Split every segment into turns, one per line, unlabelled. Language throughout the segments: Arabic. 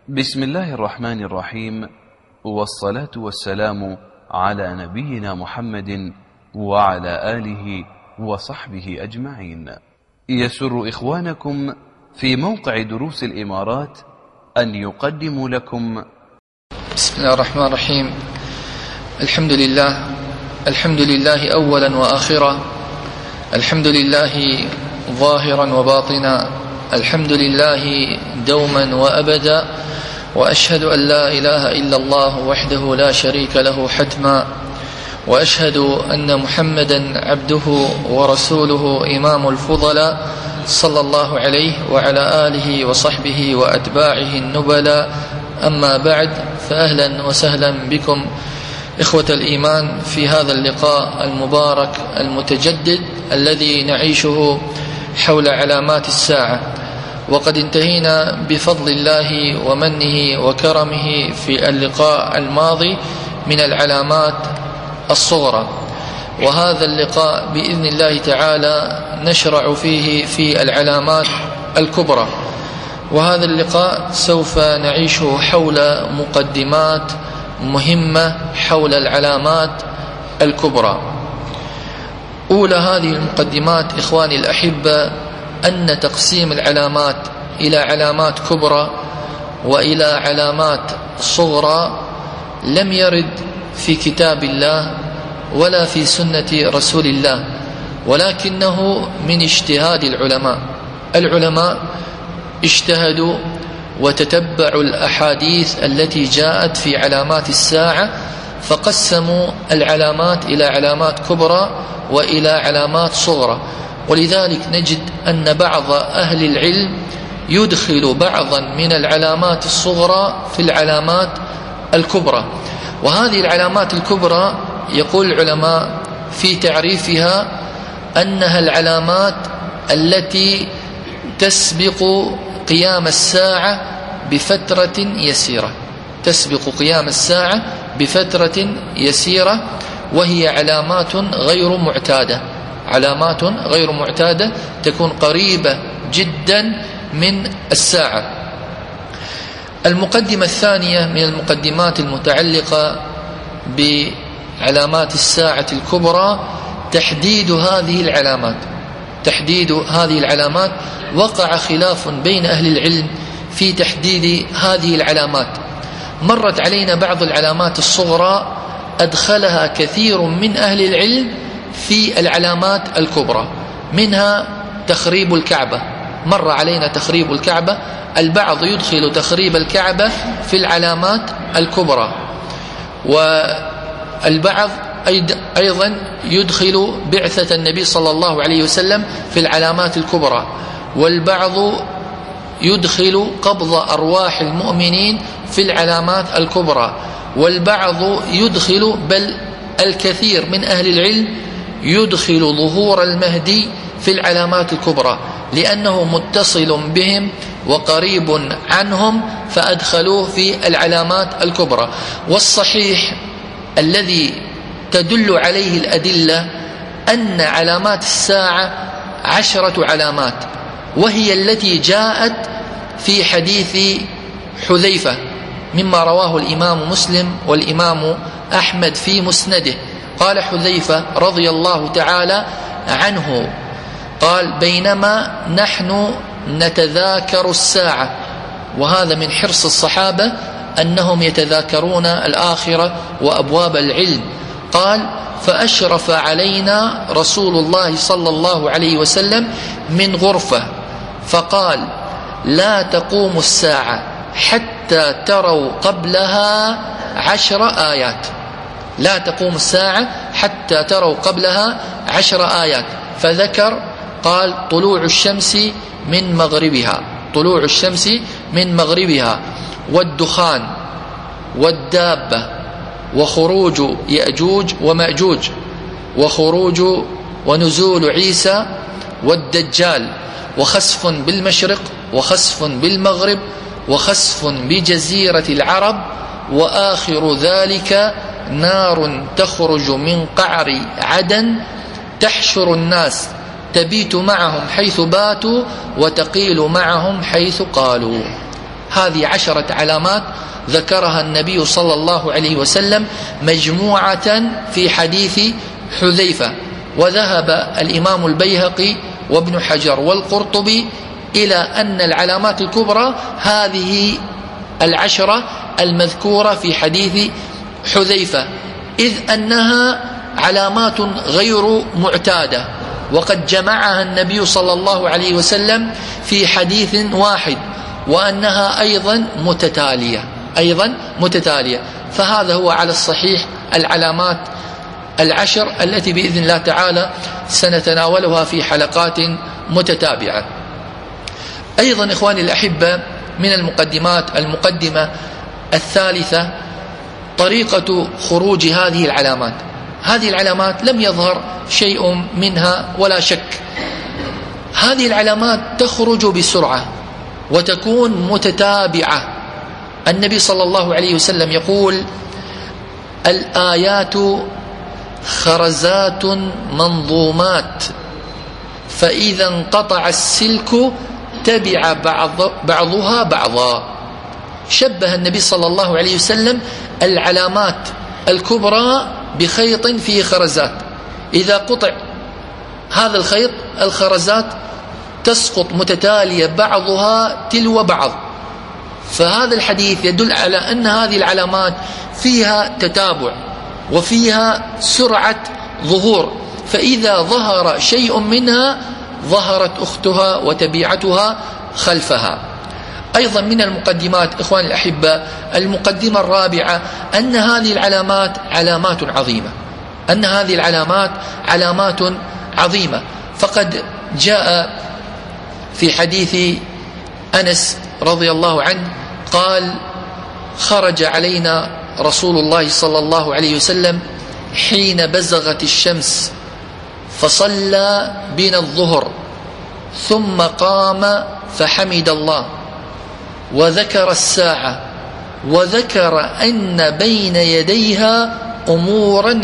بسم الله الرحمن الرحيم، والصلاة والسلام على نبينا محمد وعلى آله وصحبه أجمعين. يسر إخوانكم في موقع دروس الإمارات أن يقدموا لكم
بسم الله الرحمن الرحيم. الحمد لله أولا وآخرا، الحمد لله ظاهرا وباطنا، الحمد لله دوما وأبدا، وأشهد أن لا إله إلا الله وحده لا شريك له حتما، وأشهد أن محمدا عبده ورسوله إمام الفضلاء صلى الله عليه وعلى آله وصحبه وأتباعه النبلاء. أما بعد، فأهلا وسهلا بكم إخوة الإيمان في هذا اللقاء المبارك المتجدد الذي نعيشه حول علامات الساعة. وقد انتهينا بفضل الله ومنه وكرمه في اللقاء الماضي من العلامات الصغرى، وهذا اللقاء بإذن الله تعالى نشرع فيه في العلامات الكبرى. وهذا اللقاء سوف نعيشه حول مقدمات مهمة حول العلامات الكبرى. أولى هذه المقدمات إخواني الأحبة أن تقسيم العلامات إلى علامات كبرى وإلى علامات صغرى لم يرد في كتاب الله ولا في سنة رسول الله، ولكنه من اجتهاد العلماء اجتهدوا وتتبعوا الأحاديث التي جاءت في علامات الساعة، فقسموا العلامات إلى علامات كبرى وإلى علامات صغرى. ولذلك نجد أن بعض أهل العلم يدخل بعضا من العلامات الصغرى في العلامات الكبرى. وهذه العلامات الكبرى يقول العلماء في تعريفها أنها العلامات التي تسبق قيام الساعة بفترة يسيرة، تسبق قيام الساعة بفترة يسيرة، وهي علامات غير معتادة تكون قريبة جدا من الساعة. المقدمة الثانية من المقدمات المتعلقة بعلامات الساعة الكبرى تحديد هذه العلامات. وقع خلاف بين أهل العلم في تحديد هذه العلامات. مرت علينا بعض العلامات الصغرى أدخلها كثير من أهل العلم في العلامات الكبرى، منها تخريب الكعبة. مر علينا تخريب الكعبة، البعض يدخل تخريب الكعبة في العلامات الكبرى، والبعض أيضا يدخل بعثة النبي صلى الله عليه وسلم في العلامات الكبرى، والبعض يدخل قبض أرواح المؤمنين في العلامات الكبرى، والبعض يدخل، بل الكثير من أهل العلم يدخل ظهور المهدي في العلامات الكبرى، لأنه متصل بهم وقريب عنهم فأدخلوه في العلامات الكبرى. والصحيح الذي تدل عليه الأدلة أن علامات الساعة 10 علامات، وهي التي جاءت في حديث حذيفة مما رواه الإمام مسلم والإمام أحمد في مسنده. قال حذيفة رضي الله تعالى عنه قال: بينما نحن نتذاكر الساعة، وهذا من حرص الصحابة أنهم يتذاكرون الآخرة وأبواب العلم. قال: فأشرف علينا رسول الله صلى الله عليه وسلم من غرفة فقال: لا تقوم الساعة حتى تروا قبلها 10 آيات. لا تقوم الساعة حتى تروا قبلها 10 آيات. فذكر قال: طلوع الشمس من مغربها، والدخان، والدابة، وخروج يأجوج ومأجوج، وخروج ونزول عيسى، والدجال، وخسف بالمشرق، وخسف بالمغرب، وخسف بجزيرة العرب، وآخر ذلك نار تخرج من قعر عدن تحشر الناس، تبيت معهم حيث باتوا وتقيل معهم حيث قالوا. هذه 10 علامات ذكرها النبي صلى الله عليه وسلم مجموعة في حديث حذيفة. وذهب الإمام البيهقي وابن حجر والقرطبي إلى أن العلامات الكبرى هذه 10 المذكورة في حديث حذيفة، إذ أنها علامات غير معتادة، وقد جمعها النبي صلى الله عليه وسلم في حديث واحد، وأنها أيضا متتالية. فهذا هو على الصحيح العلامات 10 التي بإذن الله تعالى سنتناولها في حلقات متتابعة. أيضا إخواني الأحبة، من المقدمة الثالثة طريقة خروج هذه العلامات. هذه العلامات لم يظهر شيء منها ولا شك. هذه العلامات تخرج بسرعة وتكون متتابعة. النبي صلى الله عليه وسلم يقول: الآيات خرزات منظومات، فإذا انقطع السلك تبع بعضها بعضا. شبه النبي صلى الله عليه وسلم العلامات الكبرى بخيط فيه خرزات، إذا قطع هذا الخيط الخرزات تسقط متتالية بعضها تلو بعض. فهذا الحديث يدل على أن هذه العلامات فيها تتابع وفيها سرعة ظهور، فإذا ظهر شيء منها ظهرت أختها وتبيعتها خلفها. أيضا من المقدمات إخواني الأحبة، المقدمة الرابعة أن هذه العلامات علامات عظيمة. فقد جاء في حديث أنس رضي الله عنه قال: خرج علينا رسول الله صلى الله عليه وسلم حين بزغت الشمس فصلى بنا الظهر، ثم قام فحمد الله وذكر الساعة وذكر أن بين يديها أمورا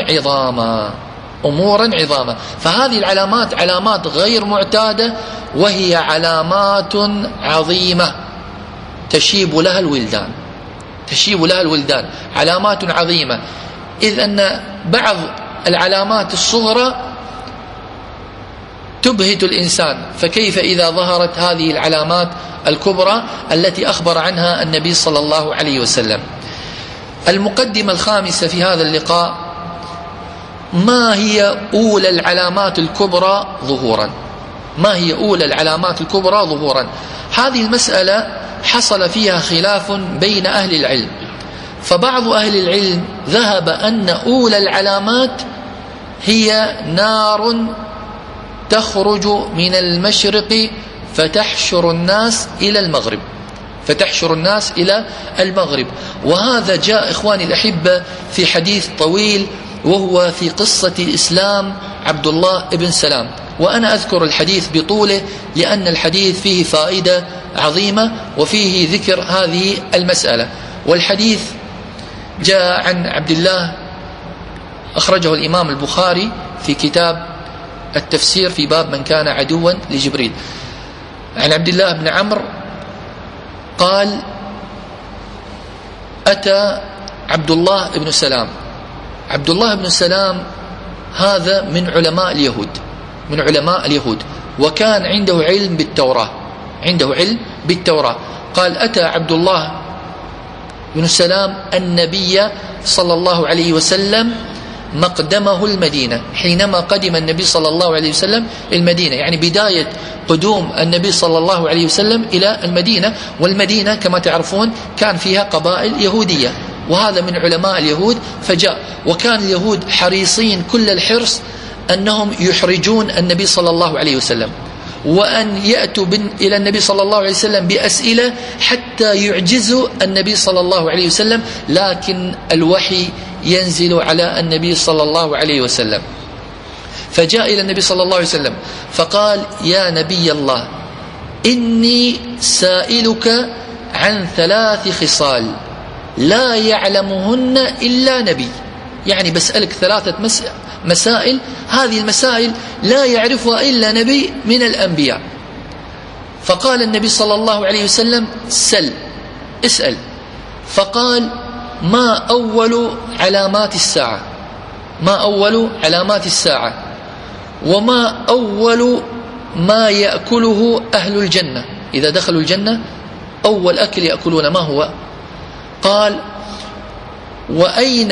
عظاما. فهذه العلامات علامات غير معتادة، وهي علامات عظيمة تشيب لها الولدان، علامات عظيمة. إذ أن بعض العلامات الصغرى تبهت الإنسان، فكيف إذا ظهرت هذه العلامات الكبرى التي أخبر عنها النبي صلى الله عليه وسلم. المقدمة الخامسة في هذا اللقاء: ما هي أولى العلامات الكبرى ظهورا؟ هذه المسألة حصل فيها خلاف بين أهل العلم، فبعض أهل العلم ذهب أن أولى العلامات هي نار تخرج من المشرق فتحشر الناس إلى المغرب. وهذا جاء إخواني الأحبة في حديث طويل، وهو في قصة إسلام عبد الله بن سلام. وأنا أذكر الحديث بطوله لأن الحديث فيه فائدة عظيمة وفيه ذكر هذه المسألة. والحديث جاء عن عبد الله، أخرجه الإمام البخاري في كتاب التفسير في باب من كان عدوا لجبريل، عن عبد الله بن عمرو قال: أتى عبد الله بن سلام هذا من علماء اليهود، وكان عنده علم بالتوراة. قال: أتى عبد الله بن سلام النبي صلى الله عليه وسلم مقدمه المدينة، حينما قدم النبي صلى الله عليه وسلم المدينة، يعني بداية قدوم النبي صلى الله عليه وسلم إلى المدينة. والمدينة كما تعرفون كان فيها قبائل يهودية، وهذا من علماء اليهود فجاء. وكان اليهود حريصين كل الحرص أنهم يحرجون النبي صلى الله عليه وسلم، وأن يأتوا إلى النبي صلى الله عليه وسلم بأسئلة حتى يعجزوا النبي صلى الله عليه وسلم، لكن الوحي ينزل على النبي صلى الله عليه وسلم. فجاء إلى النبي صلى الله عليه وسلم فقال: يا نبي الله، إني سائلك عن 3 خصال لا يعلمهن إلا نبي، يعني بسألك 3 مسائل، هذه المسائل لا يعرفها إلا نبي من الأنبياء. فقال النبي صلى الله عليه وسلم: سل. اسأل. فقال: ما أول علامات الساعة؟ ما أول علامات الساعة؟ وما أول ما يأكله أهل الجنة إذا دخلوا الجنة؟ أول أكل يأكلون ما هو؟ قال: وأين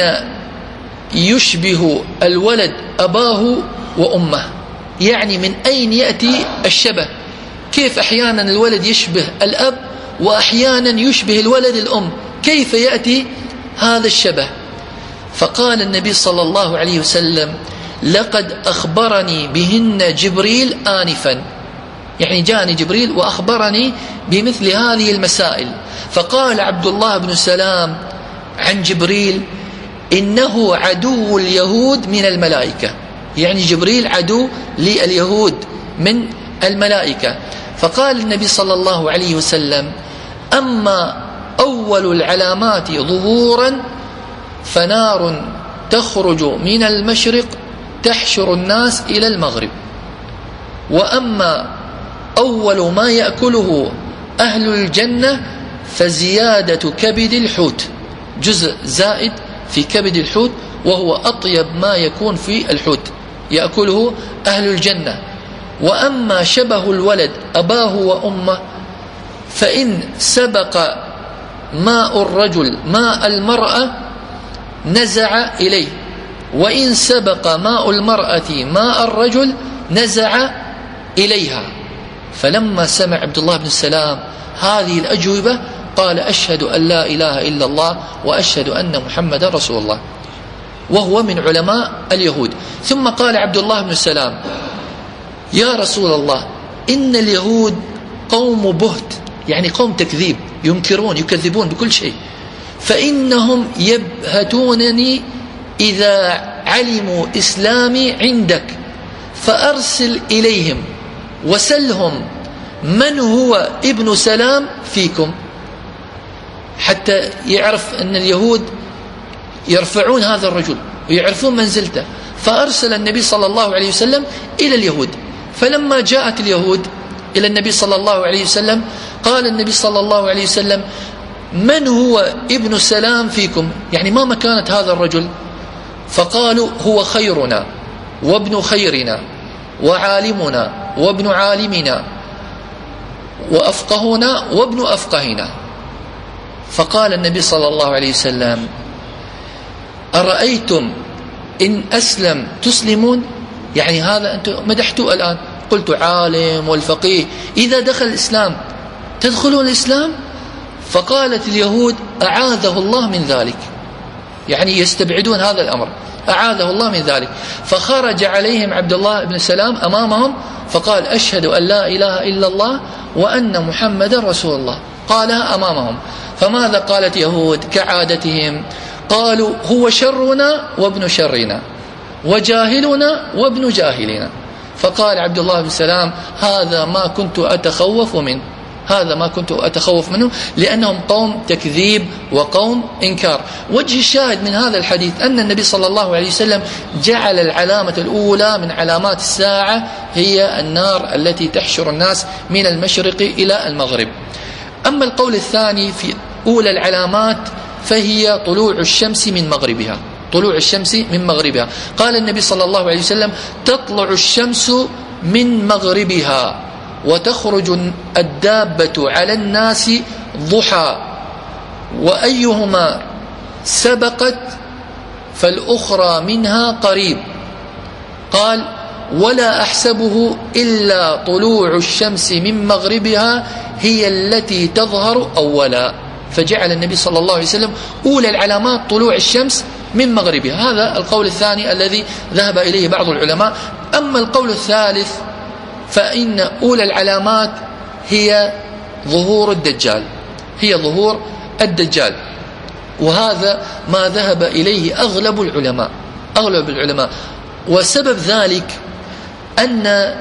يشبه الولد أباه وأمه؟ يعني من أين يأتي الشبه؟ كيف أحيانا الولد يشبه الأب وأحيانا يشبه الولد الأم؟ كيف يأتي هذا الشبه؟ فقال النبي صلى الله عليه وسلم: لقد أخبرني بهن جبريل آنفا، يعني جاءني جبريل وأخبرني بمثل هذه المسائل. فقال عبد الله بن سلام عن جبريل: إنه عدو اليهود من الملائكة، يعني جبريل عدو لليهود من الملائكة. فقال النبي صلى الله عليه وسلم: أما أول العلامات ظهورا فنار تخرج من المشرق تحشر الناس إلى المغرب، وأما أول ما يأكله أهل الجنة فزيادة كبد الحوت، جزء زائد في كبد الحوت، وهو أطيب ما يكون في الحوت يأكله أهل الجنة. وأما شبه الولد أباه وأمه فإن سبق ماء الرجل ماء المرأة نزع إليه، وإن سبق ماء المرأة ماء الرجل نزع إليها. فلما سمع عبد الله بن سلام هذه الأجوبة قال: أشهد أن لا إله إلا الله وأشهد أن محمدا رسول الله، وهو من علماء اليهود. ثم قال عبد الله بن سلام: يا رسول الله، إن اليهود قوم بهت، يعني قوم تكذيب، ينكرون يكذبون بكل شيء، فإنهم يبهتونني إذا علموا إسلامي عندك، فأرسل إليهم وسلهم من هو ابن سلام فيكم، حتى يعرف أن اليهود يرفعون هذا الرجل ويعرفون منزلته. فأرسل النبي صلى الله عليه وسلم إلى اليهود. فلما جاءت اليهود إلى النبي صلى الله عليه وسلم قال النبي صلى الله عليه وسلم: من هو ابن سلام فيكم، يعني ما مكانة هذا الرجل؟ فقالوا: هو خيرنا وابن خيرنا وعالمنا وابن عالمنا وأفقهنا وابن أفقهنا. فقال النبي صلى الله عليه وسلم: أرأيتم إن أسلم تسلمون؟ يعني هذا أنتم مدحتوا الآن، قلت عالم والفقيه، إذا دخل الإسلام تدخلون الإسلام؟ فقالت اليهود: أعاذه الله من ذلك، يعني يستبعدون هذا الأمر، أعاذه الله من ذلك. فخرج عليهم عبد الله بن سلام أمامهم فقال: أشهد أن لا إله إلا الله وأن محمدا رسول الله، قالها أمامهم. فماذا قالت يهود كعادتهم؟ قالوا: هو شرنا وابن شرنا وجاهلنا وابن جاهلنا. فقال عبد الله بن سلام: هذا ما كنت أتخوف منه، هذا ما كنت أتخوف منه، لأنهم قوم تكذيب وقوم إنكار. وجه الشاهد من هذا الحديث أن النبي صلى الله عليه وسلم جعل العلامة الأولى من علامات الساعة هي النار التي تحشر الناس من المشرق إلى المغرب. أما القول الثاني في أولى العلامات فهي طلوع الشمس من مغربها، طلوع الشمس من مغربها. قال النبي صلى الله عليه وسلم: تطلع الشمس من مغربها وتخرج الدابة على الناس ضحى، وأيهما سبقت فالأخرى منها قريب. قال: ولا أحسبه إلا طلوع الشمس من مغربها هي التي تظهر أولا. فجعل النبي صلى الله عليه وسلم أولى العلامات طلوع الشمس من مغربها. هذا القول الثاني الذي ذهب إليه بعض العلماء. أما القول الثالث فإن أولى العلامات هي ظهور الدجال، هي ظهور الدجال، وهذا ما ذهب إليه أغلب العلماء. وسبب ذلك أن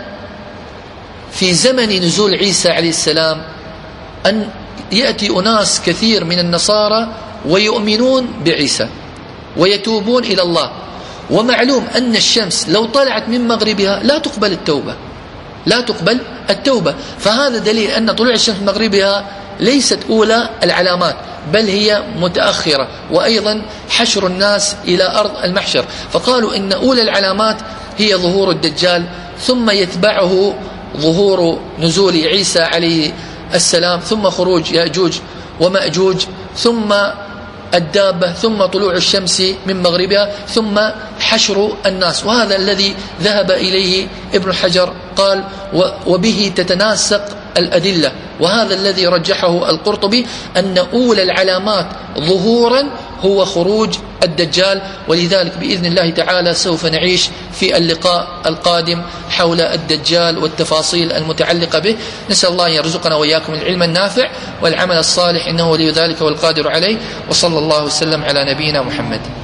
في زمن نزول عيسى عليه السلام أن يأتي أناس كثير من النصارى ويؤمنون بعيسى ويتوبون إلى الله، ومعلوم أن الشمس لو طلعت من مغربها لا تقبل التوبة، لا تقبل التوبة. فهذا دليل أن طلوع الشمس من مغربها ليست أولى العلامات، بل هي متأخرة، وأيضا حشر الناس إلى أرض المحشر. فقالوا إن أولى العلامات هي ظهور الدجال، ثم يتبعه ظهور نزول عيسى عليه السلام، ثم خروج يأجوج ومأجوج، ثم الدابة، ثم طلوع الشمس من مغربها، ثم حشر الناس. وهذا الذي ذهب إليه ابن حجر، قال وبه تتناسق الأدلة. وهذا الذي رجحه القرطبي، أن أولى العلامات ظهورا هو خروج الدجال. ولذلك بإذن الله تعالى سوف نعيش في اللقاء القادم حول الدجال والتفاصيل المتعلقة به. نسأل الله أن يرزقنا وإياكم العلم النافع والعمل الصالح، إنه ولي ذلك والقادر عليه. وصلى الله وسلم على نبينا محمد.